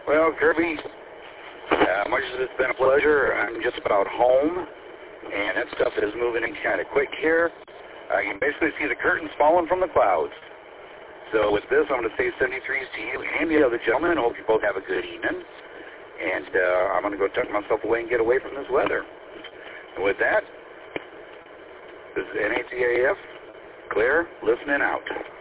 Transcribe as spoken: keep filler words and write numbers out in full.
Well, Kirby, uh, much as it's been a pleasure, I'm just about home, and that stuff is moving in kind of quick here. Uh, you can basically see the curtains falling from the clouds. So with this, I'm going to say seventy-threes to you and the other gentlemen. I hope you both have a good evening. And uh, I'm going to go tuck myself away and get away from this weather. And with that, this is N A T A F, Claire, listening out.